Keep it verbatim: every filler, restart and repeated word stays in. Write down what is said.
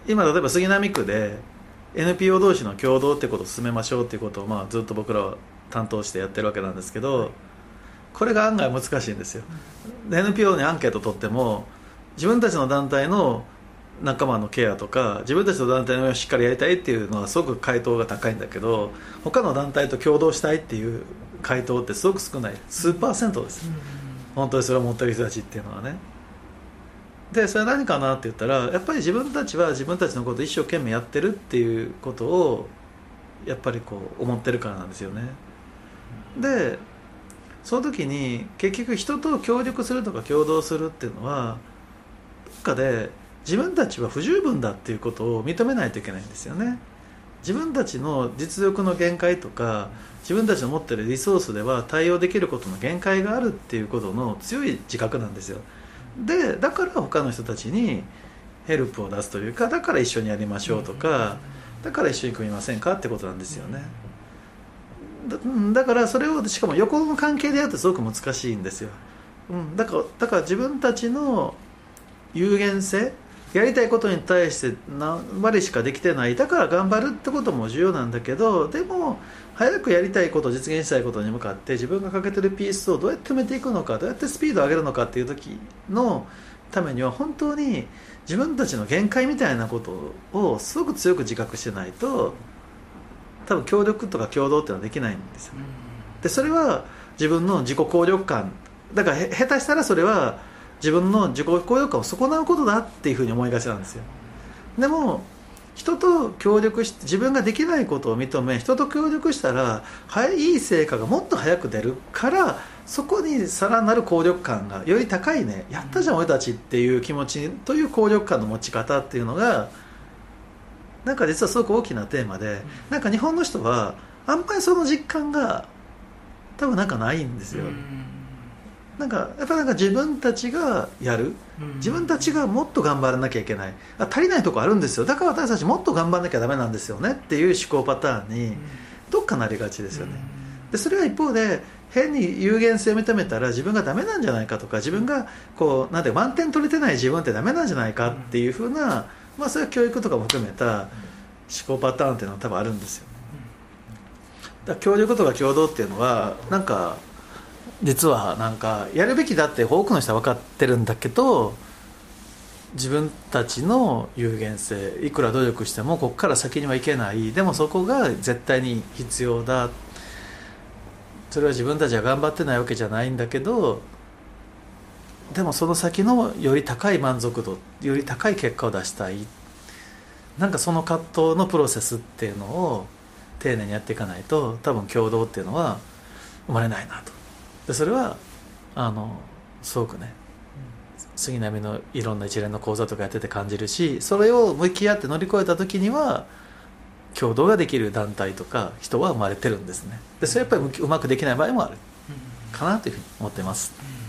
今例えば杉並区で エヌピーオー 同士の共同ってことを進めましょうっていうことを、まあ、ずっと僕らは担当してやってるわけなんですけど、これが案外難しいんですよ。で エヌピーオー にアンケート取っても自分たちの団体の仲間のケアとか自分たちの団体のしっかりやりたいっていうのはすごく回答が高いんだけど、他の団体と共同したいっていう回答ってすごく少ない、数パーセントです、うん、本当にそれを持ってる人たちっていうのはね。でそれは何かなって言ったら、やっぱり自分たちは自分たちのことを一生懸命やってるっていうことをやっぱりこう思ってるからなんですよね。でその時に結局人と協力するとか共同するっていうのはどっかで自分たちは不十分だっていうことを認めないといけないんですよね。自分たちの実力の限界とか自分たちの持っているリソースでは対応できることの限界があるっていうことの強い自覚なんですよ。でだから他の人たちにヘルプを出すというか、だから一緒にやりましょうとか、だから一緒に組みませんかってことなんですよね。 だ, だからそれをしかも横の関係でやるとすごく難しいんですよ、うん、だからだから自分たちの有限性、やりたいことに対して何割しかできてない、だから頑張るってことも重要なんだけど、でも早くやりたいこと、実現したいことに向かって自分がかけてるピースをどうやって埋めていくのか、どうやってスピードを上げるのかっていう時のためには本当に自分たちの限界みたいなことをすごく強く自覚してないと多分協力とか共同っていうのはできないんですよ。でそれは自分の自己効力感だから、へ下手したらそれは自分の自己効力感を損なうことだっていうふうに思いがちなんですよ。でも人と協力して自分ができないことを認め人と協力したらいい成果がもっと早く出るから、そこにさらなる効力感がより高いね、やったじゃん俺たちっていう気持ちという効力感の持ち方っていうのがなんか実はすごく大きなテーマで、なんか日本の人はあんまりその実感が多分なんかないんですよ。なんかやっぱなんか自分たちがやる、自分たちがもっと頑張らなきゃいけない、あ足りないとこあるんですよ、だから私たちもっと頑張らなきゃダメなんですよねっていう思考パターンにどっかなりがちですよね。でそれは一方で変に有限性を認めたら自分がダメなんじゃないかとか、自分がこうなんて満点取れてない自分ってダメなんじゃないかっていう風な、まあそれは教育とかも含めた思考パターンっていうのは多分あるんですよ。だから協力とか共同っていうのはなんか実はなんかやるべきだって多くの人は分かってるんだけど、自分たちの有限性いくら努力してもここから先にはいけない、でもそこが絶対に必要だ、それは自分たちが頑張ってないわけじゃないんだけど、でもその先のより高い満足度、より高い結果を出したい、なんかその葛藤のプロセスっていうのを丁寧にやっていかないと多分共同っていうのは生まれないなと。でそれはあのすごくね杉並のいろんな一連の講座とかやってて感じるし、それを向き合って乗り越えた時には共同ができる団体とか人は生まれてるんですね。でそれやっぱりうまくできない場合もあるかなというふうに思っています。